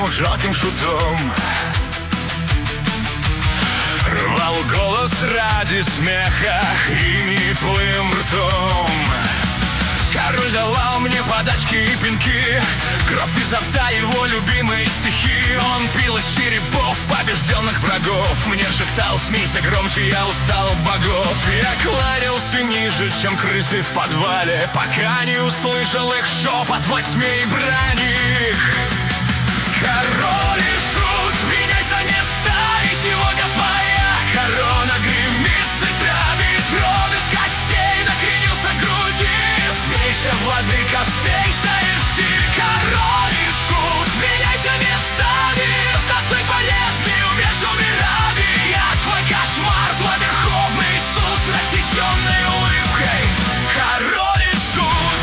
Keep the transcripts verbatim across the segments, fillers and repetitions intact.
снова жалким шутом. Рвал голос ради смеха и неплым ртом. Король давал мне подачки и пинки, кровь изо рта его любимые стихи. Он пил из черепов побежденных врагов, мне шептал: смейся громче, я устал от богов. Я кланялся ниже, чем крысы в подвале, пока не услышал их шепот во тьме и брани. Король и шут, меняйся местами, сегодня твоя корона гремит цепями. Трон из костей накренился к груди, смейся, владыка, смейся и жди. Король и шут, меняйся местами, танцуй полезный, умрешь умирами. Я твой кошмар, твой верховный Иисус, рассеченной улыбкой. Король и шут.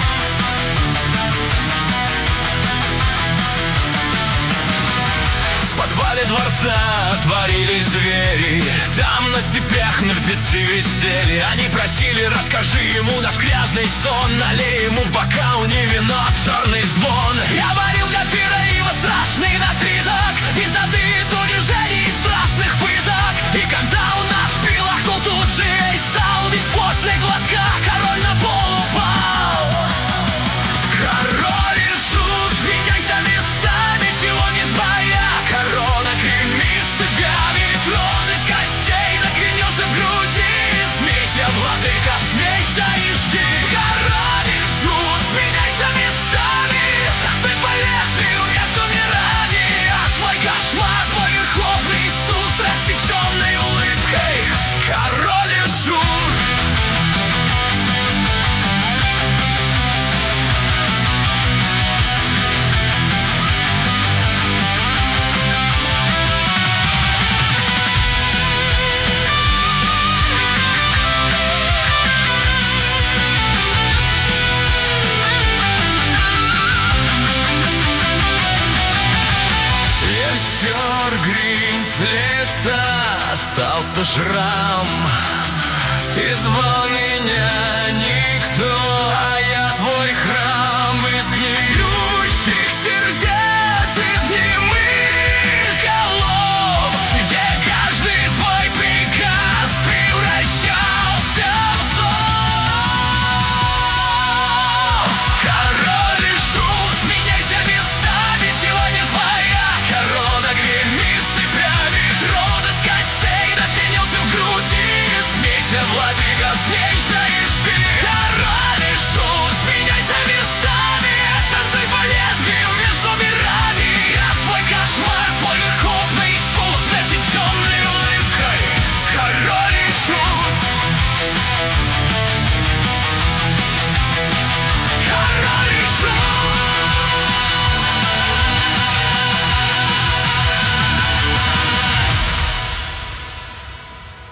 В подвале дворца отворились двери, там на цепях мертвецы висели. Они просили: расскажи ему, да в грязный сон налей ему в бокал не вино, а черный звон. Я варил для пира его страшный напиток из воды, унижений и страшных пыток. И когда он отпил, ахнул тут же весь зал, ведь после глотка король на пол упал. Король и шут, меняйся местами, сегодня твоя корона гремит цепями. Трон из костей накренился в груди, смейся, владыка, смейся и жди. Король и шут, меняйся местами, танцуй по лезвию между мирами. А твой кошмар, твой верховный Иисус, рассеченной улыбкой. Король и шут. Стер грим с лица, остался шрам. Ты звал меня,